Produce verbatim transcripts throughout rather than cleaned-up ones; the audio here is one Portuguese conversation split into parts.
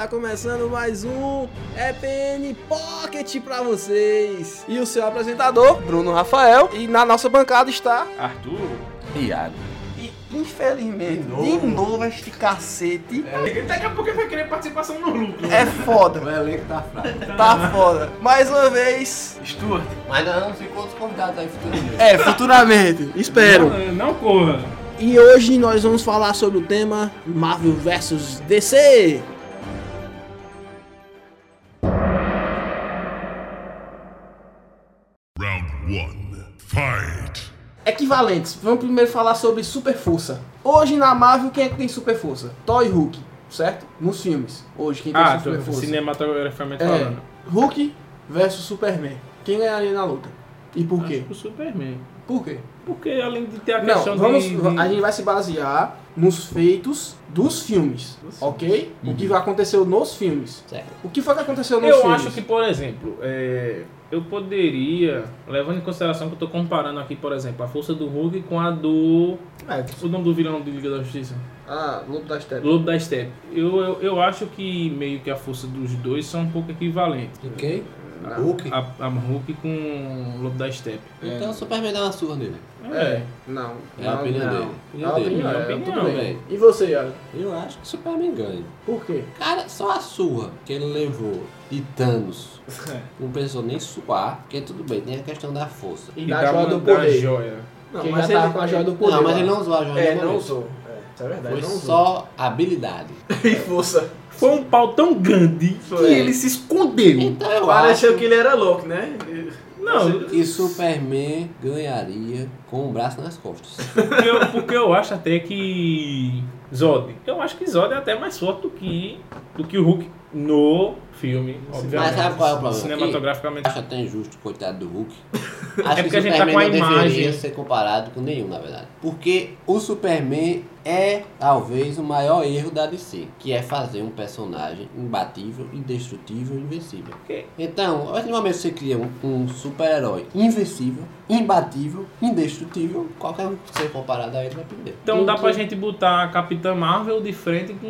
Tá começando mais um E P N Pocket pra vocês. E o seu apresentador, Bruno Rafael. E na nossa bancada está Arthur e Iago. E infelizmente, de novo, de novo este cacete. É, daqui a pouco ele vai querer participação no lucro. É foda. O elenco tá fraco. Tá foda. Mais uma vez, Stuart. Mas ainda não ficou outros convidados aí futuramente. É, futuramente. Espero. Não, não corra. E hoje nós vamos falar sobre o tema Marvel versus D C. Round one. Fight! Equivalentes. Vamos primeiro falar sobre super força. Hoje na Marvel, quem é que tem super força? Thor e Hulk, certo? Nos filmes. Hoje, quem tem Ah, super tô força? cinematograficamente É, falando. Hulk versus Superman. Quem ganharia na luta? E por quê? Acho que o Superman. Por quê? Porque além de ter a Não, questão vamos, de, de... a gente vai se basear nos feitos dos filmes, ok? O que aconteceu nos filmes. Certo. O que foi que aconteceu nos Eu filmes? acho que, por exemplo, é, eu poderia, levando em consideração que eu tô comparando aqui, por exemplo, a força do Hulk com a do... É, O nome do vilão de Liga da Justiça? ah, Lobo da Steppe. Lobo da Steppe. Eu, eu, eu acho que meio que a força dos dois são um pouco equivalentes. E quem? Não. Hulk? A, a Hulk com o Lobo da Steppe. Então o Superman dá uma surra nele. É, não. É a não, opinião não. dele. É a opinião, Minha é, opinião, tudo bem. velho. E você, Iago? Eu acho que o Superman ganha. Por quê? Cara, só a surra que ele levou de Thanos não precisou nem suar, porque tudo bem, tem a questão da força. E, E da da, joia do da poder. joia. Não, Quem mas já ele tava com a joia do poder. Não, mas lá. ele não usou a joia É, no não momento. usou. É, isso é verdade, Foi não usou. só habilidade. E força. Foi um pau tão grande Foi. que ele se escondeu. Então eu Pareceu acho que ele era louco, né? Não, que Superman ganharia com o braço nas costas. porque eu, porque eu acho até que Zod, eu acho que Zod é até mais forte do que, do que o Hulk no filme, obviamente. Mas sabe qual é o problema? Cinematograficamente. Acho até injusto, coitado do Hulk. Acho É que porque o a gente tá Superman com a não imagem. deveria ser comparado com nenhum, na verdade. Porque o Superman é, talvez, o maior erro da D C, que é fazer um personagem imbatível, indestrutível, invencível. Ok. Então, a partir do momento que você cria um, um super-herói invencível, imbatível, indestrutível, qualquer um que seja comparado a ele vai perder. Então dá Hulk- pra gente botar a Capitã Marvel de frente com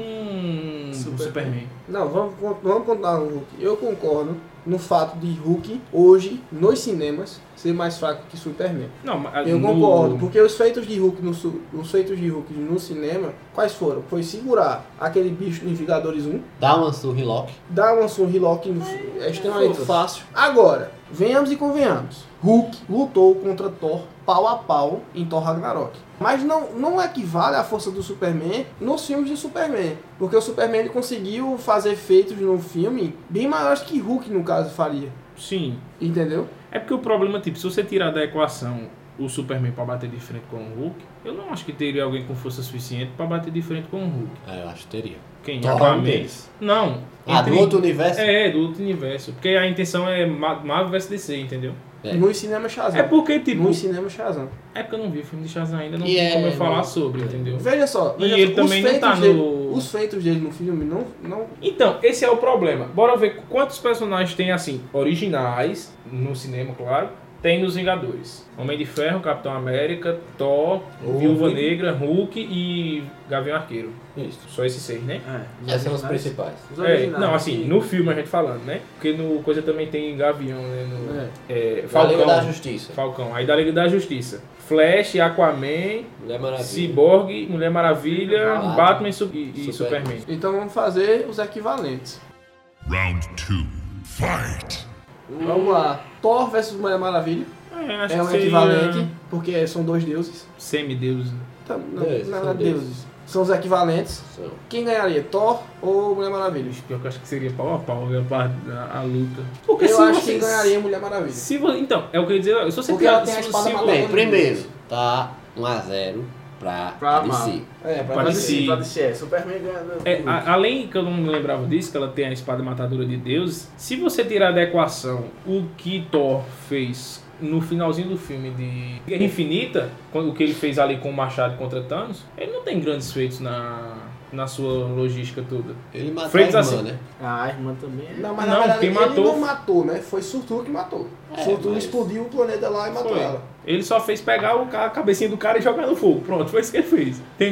o Superman. Superman. Não, vamos, vamos contar no Hulk. Eu concordo no fato de Hulk, hoje, nos cinemas, ser mais fraco que Superman. Não, mas Eu no- concordo, porque os feitos de Hulk no, su- os feitos de Hulk no cinema, quais foram? Foi segurar aquele bicho em Vingadores um, Dá uma surra em Loki. dar uma surrilock é extremamente fácil. Agora, venhamos e convenhamos. Hulk lutou contra Thor pau a pau em Thor Ragnarok. Mas não, não equivale à força do Superman nos filmes de Superman. Porque o Superman ele conseguiu fazer feitos no filme bem maiores que Hulk, no caso, faria. Sim. Entendeu? É porque o problema, tipo, se você tirar da equação o Superman pra bater de frente com o Hulk, eu não acho que teria alguém com força suficiente pra bater de frente com o Hulk. Ah, eu acho que teria. Quem? Thor Aquaman? um deles. Não. Ah, Entre- do outro universo? É, do outro universo. Porque a intenção é Ma- Marvel versus D C, entendeu? É. Nos cinemas Shazam. É porque, tipo... Nos cinemas Shazam. É porque eu não vi o filme de Shazam ainda, não E tem é, como eu falar não- sobre, entendeu? Veja só. E veja ele só, também os não tá feitos dele- no- Os feitos dele no filme não... não Então, esse é o problema. Bora ver quantos personagens tem, assim, originais, no cinema, claro, tem nos Vingadores. Homem de Ferro, Capitão América, Thor, Hulk. Viúva Negra, Hulk e Gavião Arqueiro. Isso. Só esses seis, né? É, Esses são os principais. Os É, originais. não, assim, no filme a gente falando, né? Porque no coisa também tem Gavião, né? No, É. é, Da Falcão. Liga da Justiça. Falcão. Aí da Liga da Justiça. Flash, Aquaman, Mulher Maravilha. Cyborg, Mulher Maravilha, Batman. Batman e, Su- e- e Superman. Superman. Então vamos fazer os equivalentes. Round two. Fight! Vamos lá. Thor versus Mulher Maravilha. É, acho É que um seria equivalente, porque são dois deuses. Semideus. Então, não, Deuses, não são é deuses. deuses. São os equivalentes. São. Quem ganharia, Thor ou Mulher Maravilha? Pior que eu acho que seria pau a pau ver a, parte da- a luta. Porque Eu se acho você- que ganharia Mulher Maravilha. Se vo- então, é o que eu ia dizer. Se você Porque tirar- ela tem a se- espada se- maligna. Bem, primeiro, tá um a zero pra, Pra a D C. É, pra Parece- fazer- Pra descer, é. Superman ganhando. É, a- além que eu não me lembrava disso, que ela tem a espada matadora de deuses, se você tirar da equação o que Thor fez no finalzinho do filme de Guerra Infinita, quando- o que ele fez ali com o machado contra Thanos, ele não tem grandes feitos na, na sua logística toda. Ele matou Freitas a irmã, assim. né? Ah, a irmã também é. Não, mas Não, na verdade quem ele matou- não matou, né? Foi Surtur que matou. É, Surtur mas- explodiu o planeta lá e matou Foi. ela. Ele só fez pegar o ca- a cabecinha do cara e jogar no fogo. Pronto, foi isso que ele fez. Entendeu?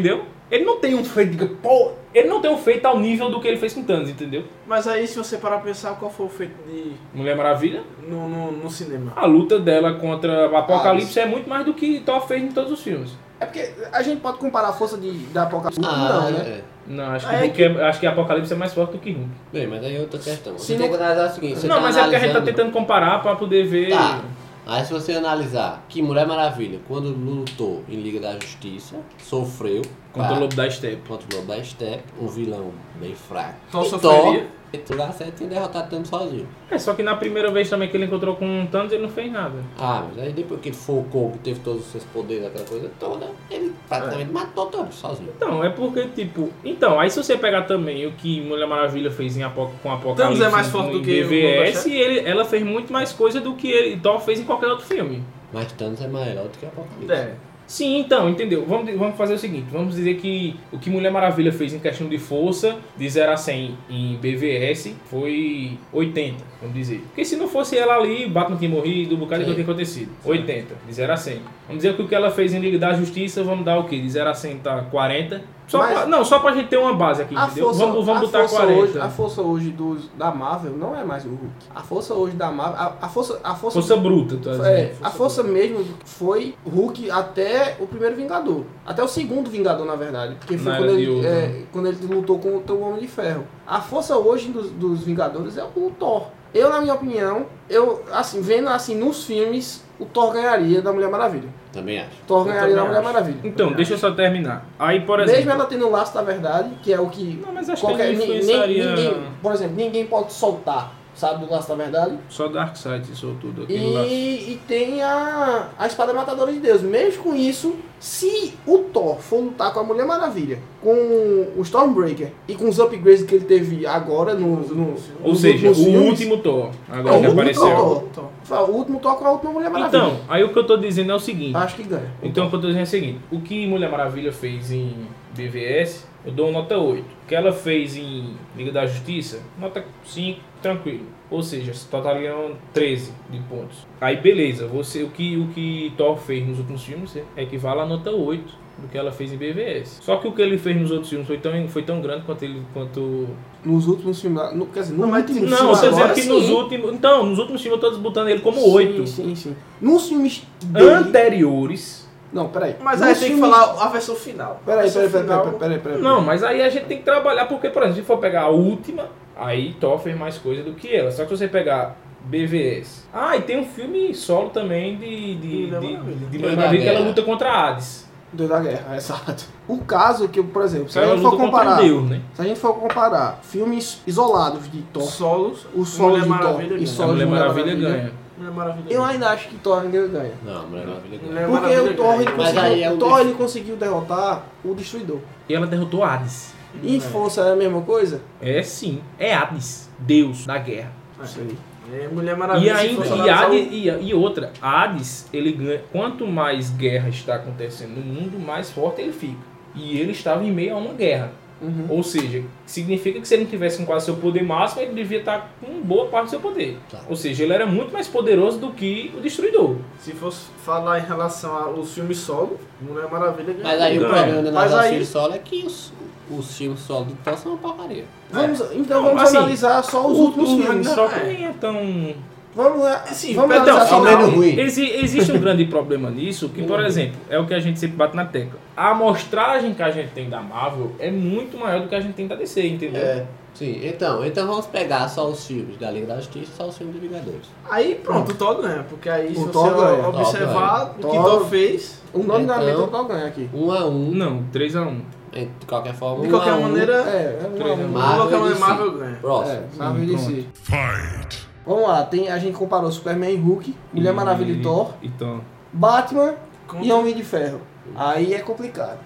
Ele não tem um feito, pô, ele não tem um feito ao nível do que ele fez com Thanos, entendeu? Mas aí, se você parar pra pensar, qual foi o feito de... Mulher Maravilha, no, no, no cinema? a luta dela contra o Apocalipse é muito mais do que Thor fez em todos os filmes. É porque a gente pode comparar a força de, da Apocalipse. Ah, não, né? é. Não, acho que, É Hulk é, acho que Apocalipse é mais forte do que Hulk. Bem, mas aí é outra questão. Você Se tem não- que analisar o seguinte, você Não, tá mas é porque a gente tá analisando- tentando comparar pra poder ver... Tá. Aí se você analisar que Mulher Maravilha, quando lutou em Liga da Justiça, sofreu Contra pá, o Lobo da Steppe. contra o Lobo da Steppe, um vilão bem fraco. Thor E sofreria? Thor, lá certo, tinha derrotado Thanos sozinho. É, só que na primeira vez também que ele encontrou com o Thanos, ele não fez nada. Ah, mas aí depois que ele focou, que teve todos os seus poderes, aquela coisa toda, ele praticamente matou todos sozinho. Então, é porque, tipo... Então, aí se você pegar também o que Mulher Maravilha fez em Apo, com Apocalipse Thanos é mais no- forte em do que o B V S, Lobo da ele, ela fez muito mais coisa do que ele, Thor fez em qualquer outro filme. Mas Thanos é maior do que a Apocalipse. É. Sim, então, entendeu? Vamos, vamos fazer o seguinte, vamos dizer que o que Mulher Maravilha fez em questão de força, de zero a cem em B V S, foi oitenta, vamos dizer. Porque se não fosse ela ali, Batman tinha morrido, um bocado de Sim. coisa tinha acontecido. oitenta, de zero a cem. Vamos dizer que o que ela fez em Liga da Justiça, vamos dar o quê? De zero a cem tá quarenta. Só Mas- pra, não, só pra gente ter uma base aqui, A entendeu? força, vamos vamos a botar força quarenta. hoje, a força hoje dos, da Marvel não é mais o Hulk. A força hoje da Marvel, a, a força, a força, Força bruta, tu tá é, dizendo. a força mesmo foi Hulk até o primeiro Vingador, até o segundo Vingador na verdade, porque foi Na quando Era de ele, Ultron. é, quando ele lutou contra o Homem de Ferro. A força hoje dos, dos Vingadores é o Thor. Eu, na minha opinião, eu assim vendo assim nos filmes, o Thor ganharia da Mulher Maravilha. Também acho. Thor Eu ganharia da também Mulher acho. Maravilha. Então, deixa eu só terminar. Aí, por exemplo... Mesmo ela tendo o laço da verdade, que é o que Não, mas acho qualquer, que ele ni- nem- influenciaria... ninguém, por exemplo, ninguém pode soltar, sabe, do laço da verdade. Só Darkseid isso tudo aquilo lá. E, e tem a, a espada matadora de Deus. Mesmo com isso, se o Thor for lutar com a Mulher Maravilha, com o Stormbreaker e com os upgrades que ele teve agora no, no, Ou nos seja, o últimos filmes, último Thor, agora É, que o apareceu. último Thor. Fala, o último Thor com a última Mulher Maravilha. Então, aí o que eu tô dizendo é o seguinte. Acho que ganha. Então o que eu tô dizendo é o seguinte. O que Mulher Maravilha fez em B V S, eu dou nota oito. O que ela fez em Liga da Justiça, nota cinco, tranquilo. Ou seja, totaliam treze de pontos. Aí beleza, você, o, que, o que Thor fez nos últimos filmes equivale a nota oito do que ela fez em B V S. Só que o que ele fez nos outros filmes foi tão, foi tão grande quanto ele... Quanto... Nos últimos filmes, no, quer dizer, no Não, mas último Não, filme você dizendo agora, que sim. nos últimos... Então, nos últimos filmes eu tô disputando ele como oito. Sim, sim, sim. Nos filmes dele... Anteriores... Não, peraí. Mas Nos aí tem que filmes- falar a versão final. Peraí, A versão peraí, peraí, final- peraí, peraí, peraí. Não, mas aí a gente tem que trabalhar, porque, por exemplo, se for pegar a última, aí Thor fez mais coisa do que ela. Só que se você pegar B V S. Ah, e tem um filme solo também de, de, Mulher de, Maravilha. de, de Deus Mulher da Maravilha, que ela Guerra. luta contra Hades. Deus da Guerra, exato. O caso que, por exemplo, se a Ela gente for luta contra comparar... um Deus, né? Se a gente for comparar filmes isolados de Thor, Solos. os solos de Mulher Thor Maravilha e ganha. A solos Mulher de Maravilha ganha. Mulher Maravilha eu ganha. ainda acho que Thor ainda ganha. Não, Mulher Maravilha ganha. Mulher Porque Maravilha o Thor, ele ganha. Mas conseguiu, aí é o um Thor def- ele conseguiu derrotar o Destruidor. E ela derrotou Hades. Em força é a mesma coisa? É sim, é Hades, Deus da guerra. Isso aí. É Mulher E Maravilha. se ainda, fosse e, analisar Hades, e, e outra, Hades, ele ganha, quanto mais guerra está acontecendo no mundo, mais forte ele fica. E ele estava em meio a uma guerra. Uhum. Ou seja, significa que se ele não tivesse com quase seu poder máximo, ele devia estar com boa parte do seu poder. Tá. Ou seja, ele era muito mais poderoso do que o Destruidor. o- Se fosse falar em relação aos filmes solo, Mulher Maravilha ganha. Mas aí o Ganha. problema da Mas narração aí- filme solo é que os, os filmes solo do Thor são uma porcaria. Vamos, então Não, vamos assim, analisar só os últimos o filmes. Ragnarok É. nem é tão... Vamos lá. Sim, vamos então, analisar é o só menos os- ruim. Exi- existe um grande problema nisso, que, por exemplo, é o que a gente sempre bate na tecla. A amostragem que a gente tem da Marvel é muito maior do que a gente tem da D C, entendeu? É. Sim, então, então vamos pegar só os filmes da Liga da Justiça e só os filmes de Vingadores. Aí pronto, o Thor ganha. Porque aí O se você Thor ganha. observar o que Thor- Thor fez, O nome da Então- meta o Thor ganha aqui. Um a um, Não, três a um. de qualquer forma, de um qualquer a um. maneira, É, é Três, uma, né? uma, de qualquer Marvel maneira e Marvel D C. ganha. Próximo. é, Marvel e D C. Fight. Vamos lá, tem, a gente comparou Superman e Hulk, Mulher Maravilha e Thor, Então, Batman Contra- e Homem de Ferro. Aí é complicado.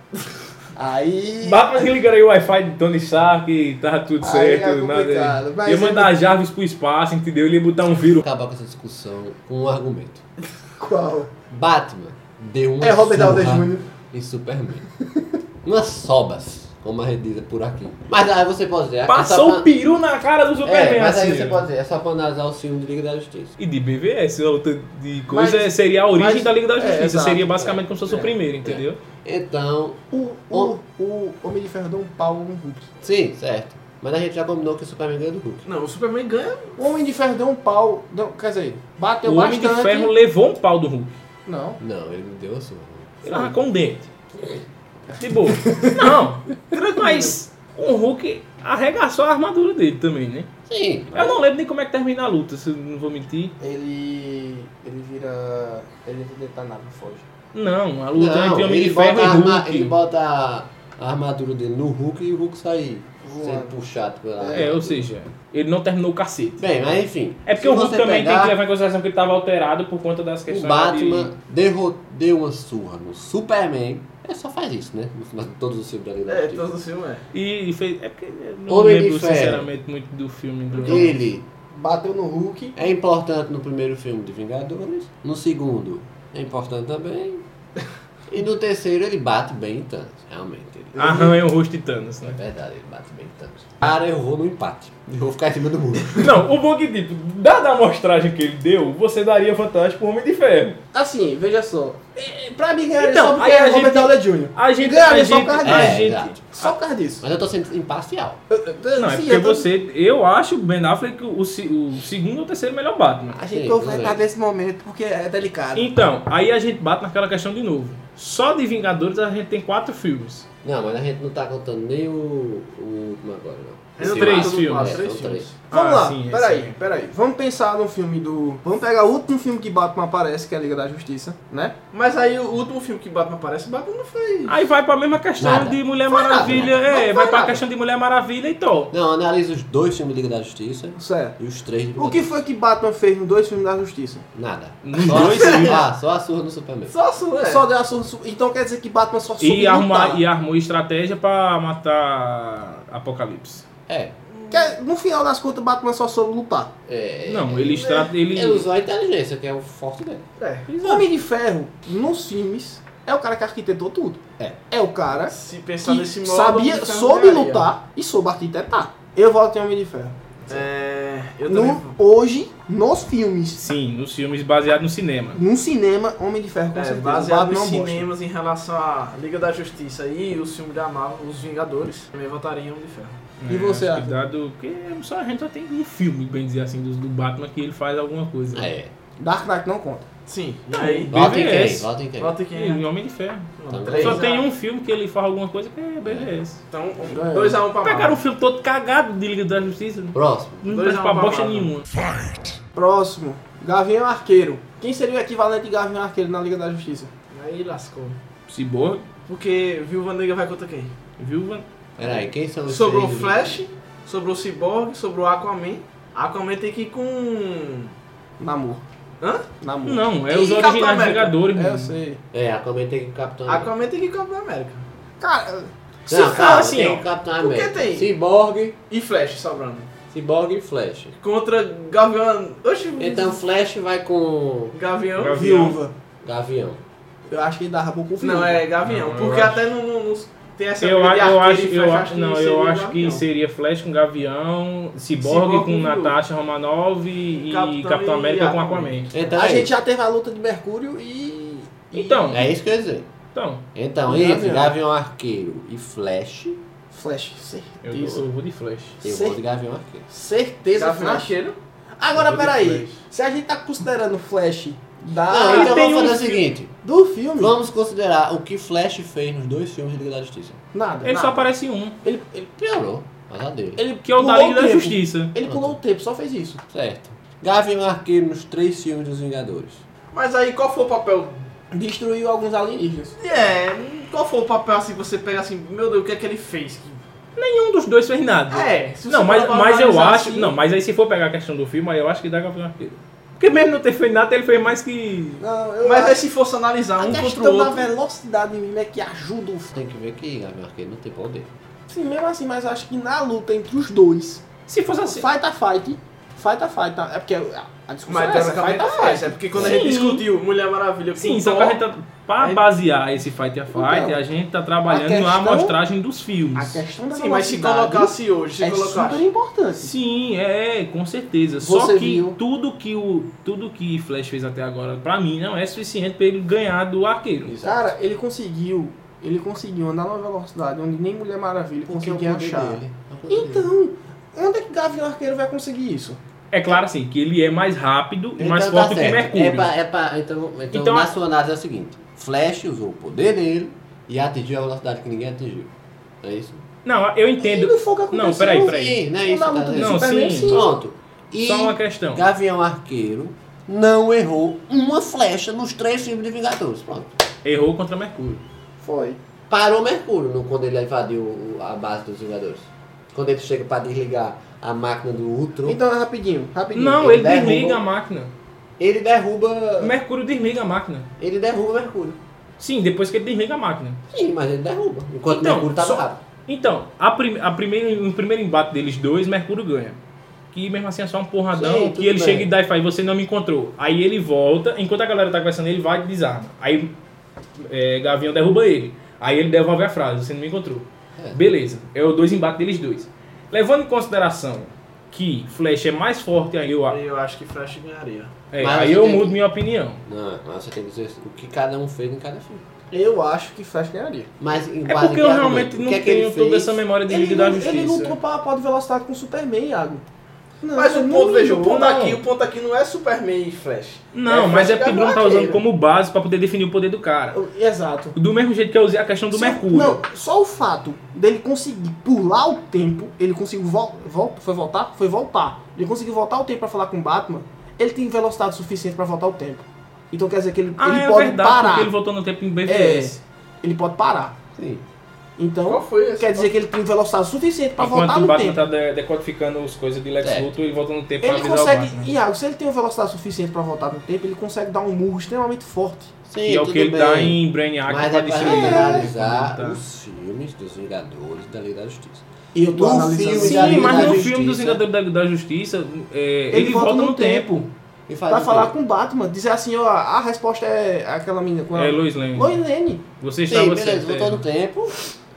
Aí. Batman que ligaria o Wi-Fi de Tony Stark e tava tudo Aí certo. é nada. complicado, mas Ia é mandar Jarvis pro espaço, entendeu? Ele ia botar um vírus. Acabar com essa discussão com um argumento. Qual? Batman deu uma É Robert Downey surra Júnior em Superman. Umas sobas, como a gente diz por aqui. Mas aí você pode dizer... é Passou só o pra- peru na cara do Superman, É, mas aí assim. você pode dizer, é só pra analisar o filme de Liga da Justiça. E de B V S, a outra de coisa Mas- seria a origem mas- da Liga da é, Justiça. exato, seria basicamente como se fosse é, o primeiro, entendeu? Então, O, o, o Homem de Ferro deu um pau no Hulk. sim, certo. Mas a gente já combinou que o Superman ganha do Hulk. Não, o Superman ganha. O Homem de Ferro deu um pau, deu, quer dizer, bateu O Homem bastante. de Ferro levou um pau do Hulk. Não. Não, ele me deu a sua. Ele arrancou um dente. De boa. Não, mas o Hulk arregaçou a armadura dele também, né? Sim. Eu não lembro nem como é que termina a luta, se eu não vou mentir. Ele. Ele vira. Ele dentro da nave e foge. Não, a luta Não, entre Homem ele de Ferro bota, e a arma, Hulk. ele bota a, a armadura dele no Hulk e o Hulk sai Voando. sendo puxado pela... É, ou seja, ele não terminou o cacete. Bem, mas enfim. É porque se o Hulk você também pegar, tem que levar em consideração que ele estava alterado por conta das O questões Batman de... derro- deu uma surra no Superman. É só faz isso, né? No final de todos os filmes da Liga da É, Justiça. todo o filme é. E fez... É porque eu não Homem de lembro Ferro. sinceramente muito do filme do... Ele Bateu no Hulk. é importante no primeiro filme de Vingadores. No segundo, é importante também. E no terceiro, ele bate bem em Thanos. Realmente. Ele... Arranha o rosto de Thanos, É né? verdade, ele bate bem em Thanos. Cara, eu vou no empate. Eu vou ficar em cima do muro. Não, o bom que, tipo, dada a amostragem que ele deu, você daria vantagem pro Homem de Ferro. Assim, veja só. É, Pra mim ganharia Então, só porque aí a é Robert gente- Downey júnior A gente... Ganharia a só gente, por causa a disso. É, gente exato. Só por causa disso. Mas eu tô sendo imparcial. Eu- eu- Não, é sim, porque eu tô- você... Eu acho o Ben Affleck o, se- o segundo ou terceiro melhor Batman. A gente Sim, vai tudo estar bem. nesse momento porque é delicado. Então, aí a gente bate naquela questão de novo. Só de Vingadores a gente tem quatro filmes. Não, mas a gente não tá contando nem o, o último agora, não. Ainda Três tem tudo filmes. quatro, É, três são filmes. três. Vamos Ah, lá, sim, esse peraí, aí. peraí. Vamos pensar no filme do... Vamos pegar o último filme que Batman aparece, que é a Liga da Justiça, né? Mas aí o último filme que Batman aparece, Batman não foi. Aí vai pra mesma questão Nada. de Mulher Foi nada, Maravilha. né? É, Não foi vai pra nada. questão de Mulher Maravilha e tal. Não, analisa os dois filmes de Liga da Justiça Certo. e os três de O Vingadores. que foi que Batman fez nos dois filmes da Justiça? Nada. Nos Só dois a- filmes. Ah, só a surra no Superman. Só a sua, é. Só deu a surra... su- Então quer dizer que Batman só soube E, arrumar, lutar. e armou estratégia pra matar Apocalipse. É. Que é- no final das contas, Batman só soube lutar. é Não, ele estra... ele... Ele usou a inteligência, que é o forte dele. É. O Homem de Ferro, nos filmes, é o cara que arquitetou tudo. É. É o cara Se pensar que nesse modo. sabia, Homem de Ferro soube ganharia. lutar e soube arquitetar. Eu voto em Homem de Ferro. É. Eu também. No, hoje, nos filmes, Sim, nos filmes baseados no cinema. no cinema, Homem de Ferro com É, certeza. baseado Batman nos é um bosta. cinemas em relação à Liga da Justiça e os filmes da Marvel, os Vingadores, também votaria em Homem de Ferro. E você, acho que Arthur? dado, porque só, a gente só tem um filme, bem dizer assim, do, do Batman que ele faz alguma coisa. É. Dark Knight não conta. Sim. E Não, aí? Vota em B V S. quem? Vota em quem? Vota em E quem? em Homem de Ferro. Então, Três Só a- tem um filme que ele faz alguma coisa que é B V S. Então, Ganhou. dois a um pra Pegaram um Marvel. filme todo cagado de Liga da Justiça. Próximo. Não Dois presta a um pra pra bosta Marvel. nenhuma. Fight. Próximo, Gavião Arqueiro. Quem seria o equivalente de Gavião Arqueiro na Liga da Justiça? Aí lascou. Cyborg, Porque Viúva Negra vai contra quem? Viúva. Peraí, quem são os Sobrou o três? Flash, sobrou o Cyborg, sobrou o Aquaman. Aquaman tem que ir com... Namor. Hã? Namor. Não, é E os Capitão originais América? Vingadores. É, eu mesmo. sei. É, Aquaman tem que Capitão Aquaman tem que ir com o Capitão América. Cara, Se Não, for calma, assim, tem ó, o Capitão por que América. tem? Cyborg, E Flash sobrando. Cyborg e Flash. Contra Gavião... Oxi, Então Flash vai com Gavião... Gavião. Viúva. Gavião. Eu acho que ele dava pouco Viúva. Não, é Gavião. Não, eu porque acho- até não, não, não tem essa Eu, briga de a- eu arqueiro acho, e eu, Flash, acho, que não, seria eu acho que Gavião. seria Flash com Gavião, Cyborg Cyborg com com Viúva. Natasha Romanoff e Capitão Capitão, e América com Aquaman. Aquaman. Então, A é gente isso. já teve a luta de Mercúrio e... e- Então, É isso que eu ia dizer. então Então, Gavião. entre Gavião Arqueiro e Flash, Flash, eu, certeza. eu vou de Flash. eu Cer- vou de Gavião Arqueiro. Certeza, Gavião Flash. Arqueiro. Agora, Eu vou de peraí. Flash. Se a gente tá considerando Flash da... Não, ele então tem vamos um fazer o fi- seguinte. do filme, Vamos considerar o que Flash fez nos dois filmes de Liga da Justiça. nada. Ele nada. só aparece em um, Ele, ele, Piorou. Mas a dele. ele que é o da pulou Liga da tempo. Justiça. Ele pulou o tempo, só fez isso. Certo. Gavião Arqueiro nos três filmes dos Vingadores. Mas aí, qual foi o papel... Destruiu alguns alienígenas. É, qual foi o papel assim, que você pega assim, meu Deus, o que é que ele fez? Nenhum dos dois fez nada. É, se você Não, mas, for mas eu analisar acho. assim- Não, mas aí se for pegar a questão do filme, aí eu acho que dá Gavião Arqueiro. Porque mesmo não ter feito nada, ele fez mais que. Não, eu Mas aí acho- se fosse analisar a um contra o questão da outro... velocidade mesmo é que ajuda o filme. Tem que ver que Gavião Arqueiro não tem poder. Sim, mesmo assim, mas eu acho que na luta entre os dois, Se fosse assim. fight a fight, fight a fight, é porque a, a discussão Mas é essa, fight teoricamente a é fight. essa, é porque quando a Sim. gente discutiu Mulher Maravilha com Sim, o só que Thor, a gente tá. Pra Aí- basear esse fight a fight, Então, a gente tá trabalhando a questão- na amostragem dos A filmes. questão da Sim, mas se velocidade colocasse hoje, se é colocasse... super importante. Sim, é, com certeza. Só Você que viu. tudo que o tudo que Flash fez até agora, pra mim, não é suficiente pra ele ganhar do arqueiro. Cara, ele conseguiu ele conseguiu andar numa velocidade onde nem Mulher Maravilha Porque é o conseguia poder achar. dele. É o poder dele. Então, onde é que Gavião Arqueiro vai conseguir isso? É claro assim, que ele é mais rápido e Então mais tá forte que certo. Mercúrio. É pra, é pra, então, então, Então, na a- sua análise é o seguinte: Flash usou o poder dele e atingiu a velocidade que ninguém atingiu. É isso? Não, eu E entendo. não foi o que aconteceu. Não, peraí, peraí. Sim, não é Na isso. luta tá do dizendo? Não, Superman, sim. Pronto. E Só uma questão. Gavião Arqueiro não errou uma flecha nos três filmes de Vingadores. Pronto. Errou contra Mercúrio. Foi. Parou Mercúrio no, quando ele invadiu o- a base dos Vingadores. Quando ele chega pra desligar a máquina do Ultron, Então, rapidinho, rapidinho. Não, ele ele desliga derruba- a máquina. ele derruba. Mercúrio desliga a máquina. Ele derruba Mercúrio. Sim, depois que ele desliga a máquina. Sim, mas ele derruba. Enquanto Então, Mercúrio tava só- rápido. Então, a prim a primeiro, no primeiro embate deles dois, Mercúrio ganha. Que mesmo assim é só um porradão, Sim, que tudo ele bem. chega e dá e faz, você não me encontrou. Aí ele volta, enquanto a galera tá conversando, ele vai e desarma. Aí é, Gavião derruba ele. Aí ele devolve a frase, você não me encontrou. É. Beleza, é o dois embates deles dois. Levando em consideração que Flash é mais forte, aí eu, Eu acho que Flash ganharia. é, Mas aí você eu tem mudo que- minha opinião. Não, mas você tem que dizer o que cada um fez em cada filme. Eu acho que Flash ganharia. Mas em É base porque em eu que realmente argumento? O não que é que ele tenho toda fez? essa memória de Ele, Liga da não- ele Justiça. lutou pau a pau de velocidade com o Superman, Iago. Não, Mas o ele ponto, não veja, o lutou, ponto, não. aqui, o ponto aqui não é Superman e Flash. Não, mas é porque o Bruno tá usando Arqueiro. como base pra poder definir o poder do cara. Exato. Do mesmo jeito que eu usei a questão do Só- Mercúrio. Não, só o fato dele conseguir pular o tempo, ele conseguiu vol vol foi voltar? Foi voltar. Ele conseguiu voltar o tempo pra falar com o Batman, ele tem velocidade suficiente pra voltar o tempo. Então quer dizer que ele, Ah, ele é pode verdade, parar. porque ele voltou no tempo em B V É, S. ele pode parar. Sim. Então, Qual foi esse? quer dizer que ele tem velocidade suficiente pra Enquanto voltar o no Batman tempo. tá de- decodificando as coisas de Lex É. Luthor, ele volta no tempo pra Ele avisar o consegue, Batman. Iago, se ele tem uma velocidade suficiente pra voltar no tempo, ele consegue dar um murro extremamente forte. Sim, Que é o tudo que ele bem. dá em Brainiac Mas pra é pra destruir. analisar Tá. os filmes dos Vingadores da Liga da Justiça. E eu tô No analisando. filme Sim, da Liga mas da no Justiça. filme dos Vingadores da, da Justiça, é, ele, ele, volta, no tempo. E faz Pra o falar quê? com o Batman, dizer assim, ó, a resposta é aquela menina com a... É Lois Lane. Lois Lane. Você Sim, estava beleza, certo. voltou é. no tempo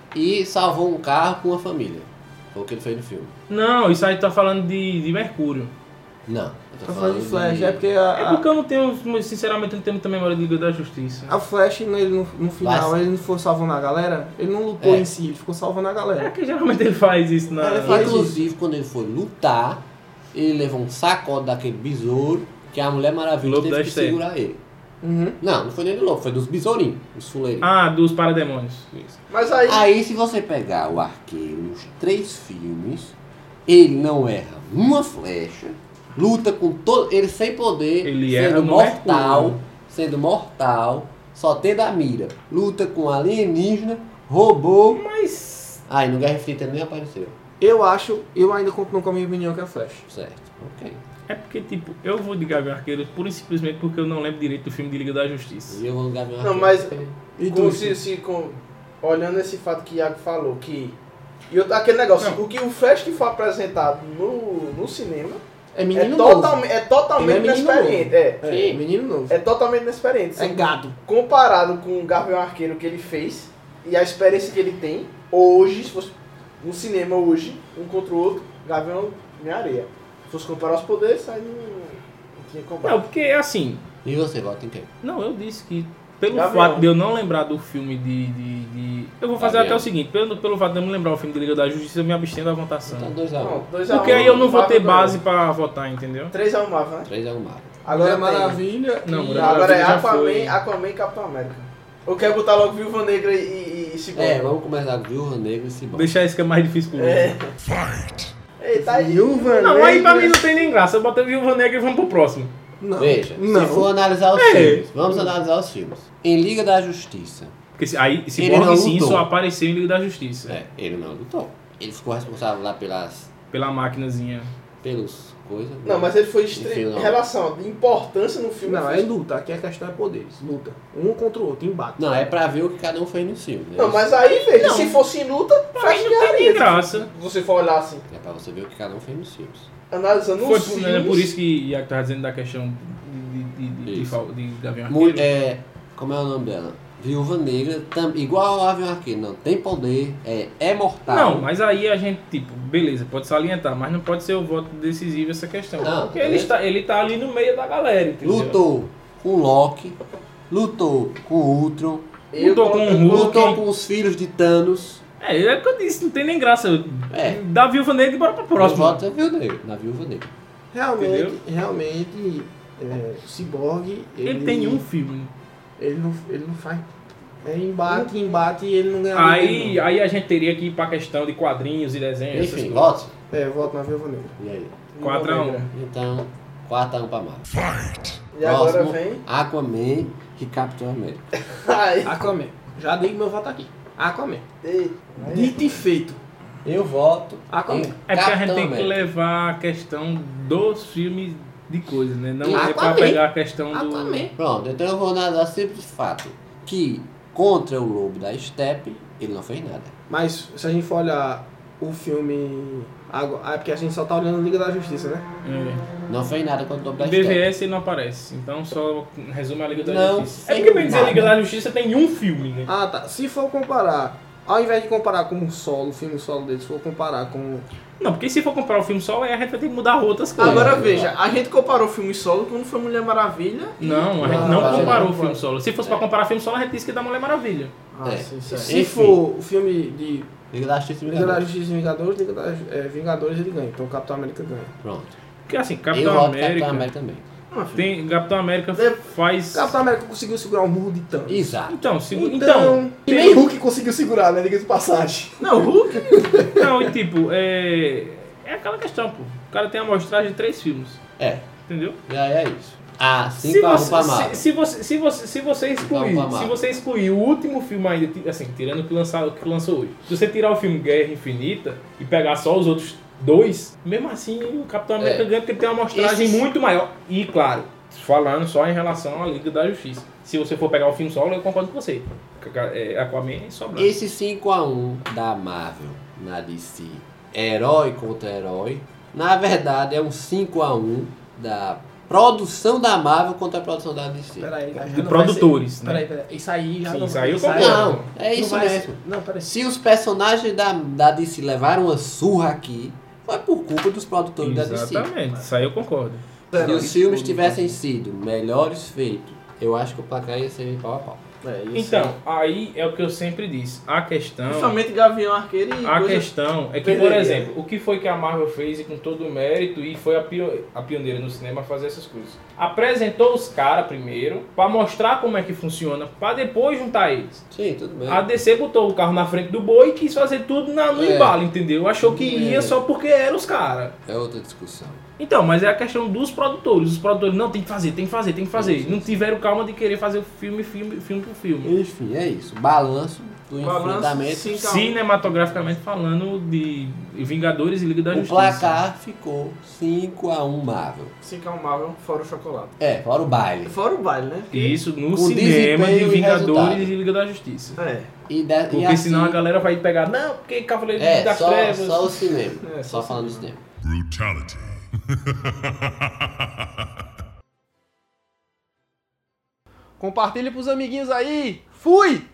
e salvou um carro com uma família. Foi o que ele fez no filme. Não, isso aí tá falando de, de Mercúrio. Não, eu Tá falando de Flash, é porque a, É a, porque eu não tenho, sinceramente, eu não tenho muita memória de Liga da Justiça. a Flash, ele, no, no final, Mas- ele não foi salvando a galera, ele não lutou É. em si, ele ficou salvando a É galera. que geralmente ele faz isso na... Ele faz Inclusive, quando ele foi lutar, ele levou um sacode daquele besouro que a Mulher Maravilha Lobo teve da que Steppe. segurar ele. Uhum. Não, não foi nem do lobo, foi dos besourinhos, dos fuleirinhos. Ah, dos parademônios. Isso. Mas aí, Aí, se você pegar o arqueiro nos três filmes, ele não erra uma flecha, luta com todo. Ele sem poder, Ele erra sendo no mortal, Mercúrio. sendo mortal, só tendo a mira. Luta com alienígena, robô. Mas... Aí no Guerra Infinita ele nem apareceu. Eu acho, eu ainda continuo com a minha opinião que é Flash. Certo, ok. É porque, tipo, eu vou de Gavião Arqueiro pura e simplesmente porque eu não lembro direito do filme de Liga da Justiça. E eu vou no Gavião não, Arqueiro. mas E com, tu? se, se, com, olhando esse fato que o Iago falou, que... E outro- aquele negócio, Não. o que o Flash que foi apresentado no, no cinema É é, menino novo. totalmente, é totalmente Ele é menino inexperiente. É, É, Sim. menino novo. é totalmente inexperiente. É gado. Comparado com o Gavião Arqueiro que ele fez e a experiência que ele tem, hoje, se fosse no cinema hoje, um contra o outro, Gavião minha areia. Se fosse comparar os poderes, aí não, não tinha combate. Não, porque é assim... E você vota em quem? Não, eu disse que pelo Gavião. fato de eu não lembrar do filme de... de, de- Eu vou fazer Gavião. até o seguinte, pelo, pelo fato de eu não lembrar o filme de Liga da Justiça, eu me abstenho da votação. Então dois a um. Não, dois a Porque um, aí eu não vou ter Marvel base ganhou. pra votar, entendeu? três a um Marvel, né? três a um Marvel. Agora Mulher tem- Maravilha. Não, e- Mulher Agora é já Aquaman, foi. Aquaman e Capitão América. Ou quer botar logo Viúva Negra e, e, e Cyborg? É, vamos começar com Viúva Negra e Cyborg. Deixar isso que é mais difícil comigo. É. Fight! Eita, aí. Viúva Não, aí pra Negra. mim não tem nem graça. Eu botei Viúva Negra e vamos pro próximo. Não. Veja, não. se for analisar os É. filmes, vamos analisar os filmes. Em Liga da Justiça, Porque se- aí Ele Cyborg não sim lutou. só apareceu em Liga da Justiça. é, ele não lutou. Ele ficou responsável lá pelas, Pela maquinazinha. pelos coisas. Não, mas ele foi Enfim, extremo. não. Em relação de importância no filme. Não, ele é foi- luta. Aqui a questão é poderes. Luta. Um contra o outro, embate. Não, é pra ver o que cada um fez no filme. Né? Não, mas aí, veja, Não. se fosse em luta, Flash não tem ganharia. nem graça. Se você for olhar assim, É pra você ver o que cada um fez nos filmes. analisando Foi os por, filmes. né, por isso que Iago tava dizendo da questão de, de, de, de, de, Isso. fal- de Gavião Mu- Arqueiro. é, como é o nome dela? Viúva Negra, tam, igual ao Avião Arqueiro, não tem poder, é, é mortal. Não, mas aí a gente, tipo, beleza, pode salientar, mas não pode ser o voto decisivo essa questão. Não, porque ele beleza. está, ele tá ali no meio da galera, entendeu? Lutou com Loki, lutou com Ultron, Eu Lutou com coloco- o Hulk. Lutou com os filhos de Thanos. É, é o que eu disse, não tem nem graça. É. Da Viúva Negra e bora pra Eu próxima. voto na Viúva Negra. Na Viúva Negra. Realmente, Entendeu? realmente, é, o Cyborg, ele, Ele tem um filme. Ele não, ele não faz. É embate, embate e ele não ganha Aí, ninguém, aí a gente teria que ir pra questão de quadrinhos e desenhos. essas Enfim, coisas. voto. não. É, eu voto na Viúva Negra. E aí? quatro a um. Então, quatro a um pra Marvel. Fight! E agora Próximo, vem. Aquaman e Capitão América. Ai. Aquaman. Já dei meu voto aqui. Aquaman. Ei. Dito e feito. Eu voto Aquaman. em É porque a gente Capitão tem que América. levar a questão dos filmes de coisas, né? Não E é pra Aquaman. pegar a questão do... Aquaman. Pronto, então eu vou dar simples fato que contra o Lobo da Steppe ele não fez nada. Mas se a gente for olhar o filme. Agora, ah, é porque a gente só tá olhando Liga da Justiça, né? É. Não fez nada contra o Lobo da Em B V Steppe. S ele não aparece, então só resume a Liga da Não Justiça. É fez porque bem dizer nada. Liga da Justiça tem um filme, né? Ah, tá. Se for comparar, ao invés de comparar com o solo, o filme solo dele, se for comparar com. Não, porque se for comprar o filme só, aí a gente vai ter que mudar outras coisas. Agora É, veja, a gente comparou o filme solo quando foi Mulher Maravilha. e- Não, a gente Não, não não, comparou não, o filme não. solo. Se fosse pra comparar filme solo, a gente disse que é da Mulher Maravilha. Ah, É. sim, certo. Se Enfim. for o filme de Liga da Justiça e Liga da Vingadores. Justiça e Vingadores, Liga da é, Vingadores ele ganha. Então o Capitão América ganha. Pronto. Porque assim, eu Capitão voto América... Capitão América também. Ah, filho. Tem, Capitão América De- faz... O Capitão América conseguiu segurar o murro de Thanos. Exato. Então, segu... Então, então, e nem Hulk conseguiu segurar, né? Diga de passagem. Não, o Hulk. não, e tipo, é... É aquela questão, pô. O cara tem a amostragem de três filmes, É, entendeu? e aí é isso. Ah, Se cinco a um você, pra se, Marvel. se você, se você, se você excluir, Vamos pra se Marvel. você excluir o último filme ainda, ti- assim, tirando o que, lançar, o que lançou hoje, se você tirar o filme Guerra Infinita e pegar só os outros dois, mesmo assim o Capitão América É. ganha porque ele tem uma amostragem Esses- muito maior. E claro, falando só em relação à Liga da Justiça. Se você for pegar o filme solo, eu concordo com você. É, Aquaman é sobrando. Esse cinco a um da Marvel na D C, herói contra herói, na verdade é um cinco a um da produção da Marvel contra a produção da D C. Peraí, já De não produtores, vai né? ser... Peraí, peraí. Isso aí já Sim, não isso aí eu isso concordo. Não, é não isso vai mesmo. ser- Não, peraí. Se os personagens da, da D C levaram uma surra aqui, foi por culpa dos produtores da D C. Exatamente, isso aí eu concordo. Se os filmes tivessem sido melhores feitos, eu acho que o placar ia ser pau a pau. É, isso Então, aí é o que eu sempre disse. A questão... Principalmente Gavião Arqueiro e A coisa... questão é que, por perderia. exemplo, o que foi que a Marvel fez e com todo o mérito e foi a, pio- a pioneira no cinema a fazer essas coisas? Apresentou os caras primeiro pra mostrar como é que funciona, pra depois juntar eles. Sim, tudo bem. A D C botou o carro na frente do boi e quis fazer tudo na, no É. embalo, entendeu? Achou que ia É. só porque eram os caras. É outra discussão. Então, mas é a questão dos produtores. Os produtores, não, tem que fazer, tem que fazer, tem que fazer. Não tiveram calma de querer fazer o filme, filme, filme por filme. Enfim, é isso. Balanço do Balanço, enfrentamento. sim. Então- Cinematograficamente falando de Vingadores e Liga da O Justiça. placar ficou cinco a um Marvel. cinco a um Marvel, fora o chocolate. É, fora o baile. Fora o baile, né? Porque- Isso no Com cinema de desempenho e Vingadores resultado. e Liga da Justiça. É. E, de, Porque e assim, senão a galera vai pegar, não, porque Cavaleiro É, das só, Trevas. só o cinema. É, só só falando do cinema. Brutality. Compartilhe pros amiguinhos aí. Fui!